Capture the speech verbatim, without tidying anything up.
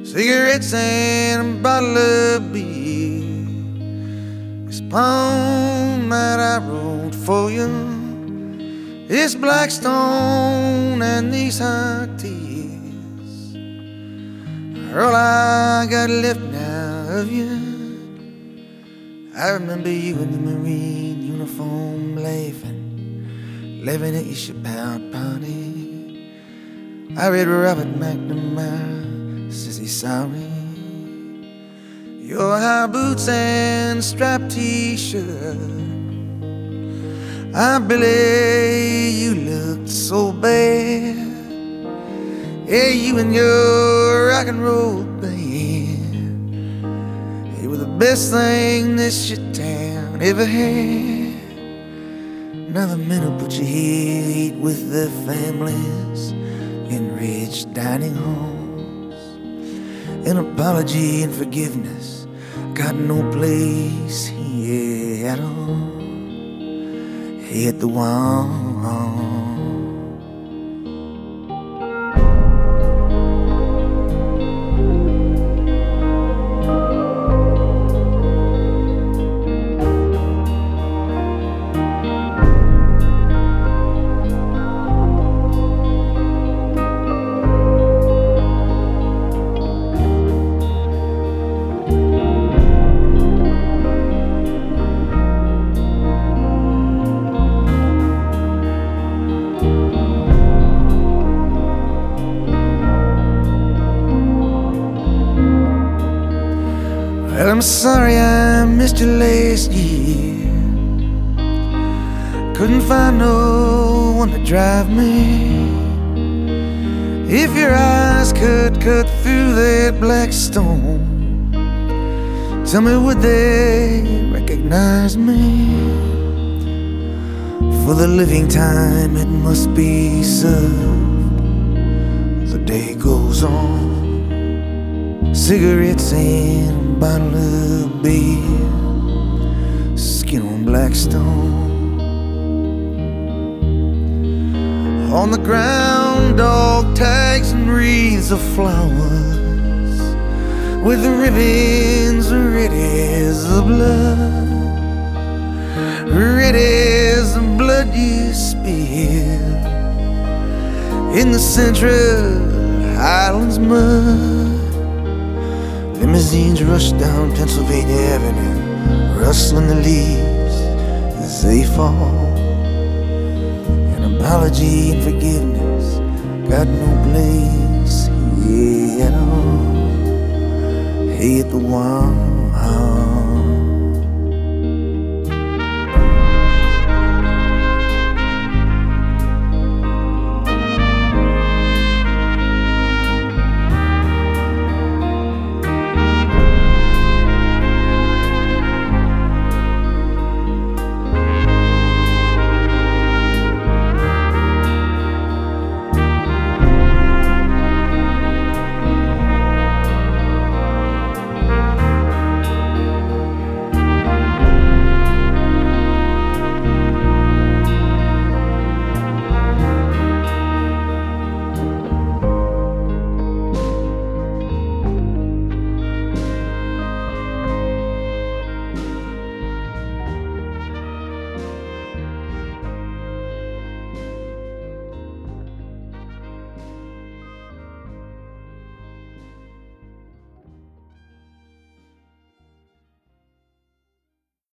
cigarettes and a bottle of beer. This poem that I wrote for you, this Blackstone and these hot tears are all I got left now of you. I remember you in the Marine uniform, laughing, laughing at your ship-out party. I read Robert McNamara, says he's sorry. Your high boots and striped t-shirt, I believe you looked so bad. Yeah, you and your rock and roll band, you were the best thing this shit town ever had. Now the men who put you here eat with their families in rich dining halls. An apology and forgiveness got no place here at all. Hit the wall. Well, I'm sorry I missed you last year. Couldn't find no one to drive me. If your eyes could cut through that black stone, tell me, would they recognize me? For the living time it must be served. The day goes on. Cigarettes and a bottle of beer, skin on Blackstone. On the ground, dog tags and wreaths of flowers, with the ribbons red as the blood, red as the blood you spilled in the Central Highlands mud. Limousines rush down Pennsylvania Avenue, rustling the leaves as they fall. An apology and forgiveness got no place here at all. Hit the wall.